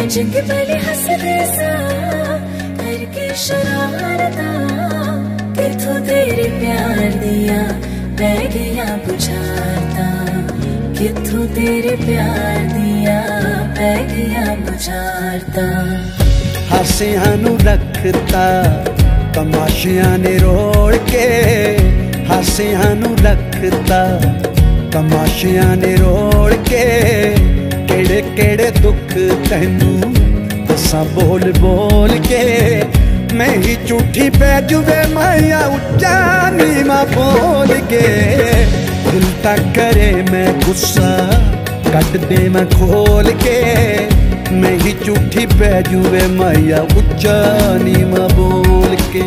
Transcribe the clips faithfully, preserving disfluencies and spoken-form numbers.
चंगे भले हसदे सा करके शरारता किथों तेरे प्यार दिया पै गया बुझारता किथों तेरे प्यार दिया पै गया बुझारता हासियां नू रखता तमाशियां ने रोड़ के हासियां नू रखता तमाशियां ने रोड़ के केड़े केड़े दुख तैनू दसा बोल बोल के मैं ही झूठी पै जुवे माया उच्चा नीवा बोल के दिल तक करे मैं गुस्सा कट दे मैं खोल के मैं ही झूठी पै जुवे माया उच्चा नीवा बोल के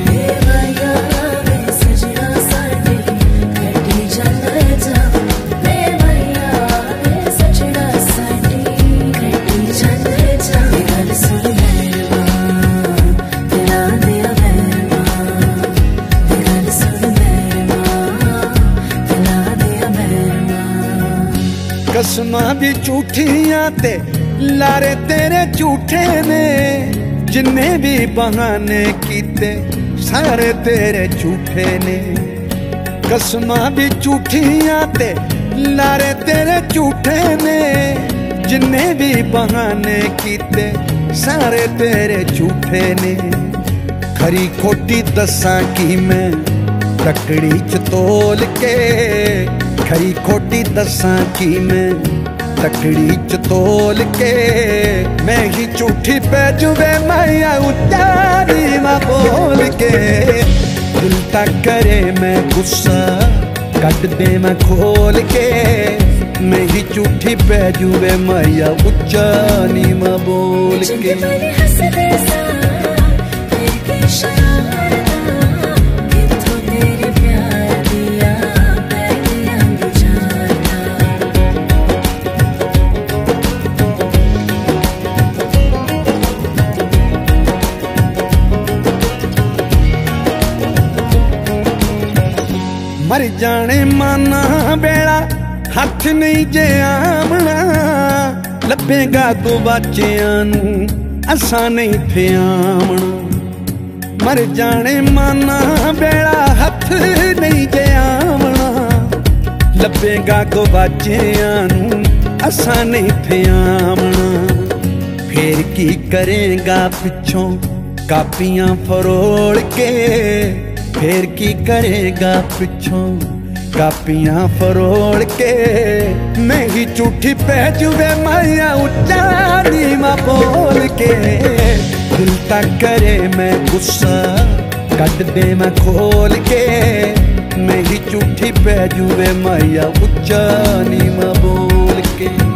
कसमां भी झूठियां ते लारे तेरे झूठे ने जिन्ने भी बहाने कीते सारे तेरे झूठे ने कसमां भी झूठियां ते लारे तेरे झूठे ने जिन्ने भी बहाने कीते सारे तेरे झूठे ने खरी खोटी दसा की मैं तकड़ी च तोल के खरी खोटी दसा की मैं तकड़ी च तोल के मैं ही झूठी पै जुवे माया उच्चा नीवा बोल के दिल तक करे मैं गुस्सा कट दे मैं खोल के मैं ही झूठी पै जुवे माया उच्चा नीवा बोल के मर जाने माना बेड़ा हथ नहीं जे आमना लभेगा तो बच्चियां नू असा नहीं थे आमना मर जाने माना बेड़ा हथ नहीं जे आमना लभेगा तो बच्चियां नू असा नहीं थे आमना फिर की करेगा पिछों कापियां फरोड़ के फिर की करेगा पिछों कापियां फरोड़ के मैं ही झूठी पै जुवे माया उच्चा नीवा बोल के दिल तक करे मैं गुस्सा कट दे मैं खोल के मैं ही झूठी पै जुवे माया उच्चा नीवा बोल के।